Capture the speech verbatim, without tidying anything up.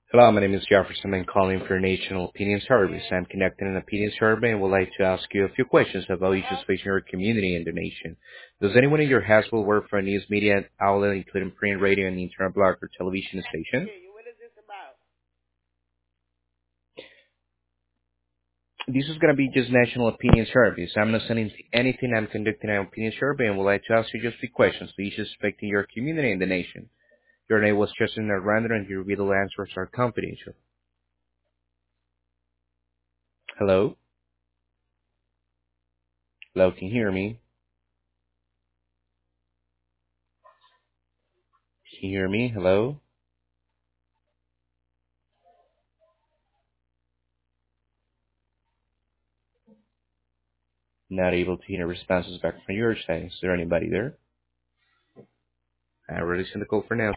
Hello, my name is Jefferson. I'm calling for National Opinion Service. I'm conducting an opinion survey and would like to ask you a few questions about issues facing your community and the nation. Does anyone in your household work for a news media outlet, including print, radio, and internet blog or television station? This is going to be just National Opinion Service. I'm not sending anything. I'm conducting an opinion survey and would like to ask you just a few questions to issues affecting your community and the nation. Your name was chosen at random and your revealed answers are confidential. Hello? Hello, can you hear me? Can you hear me? Hello? Not able to hear responses back from your side. Is there anybody there? I already sent the call for now.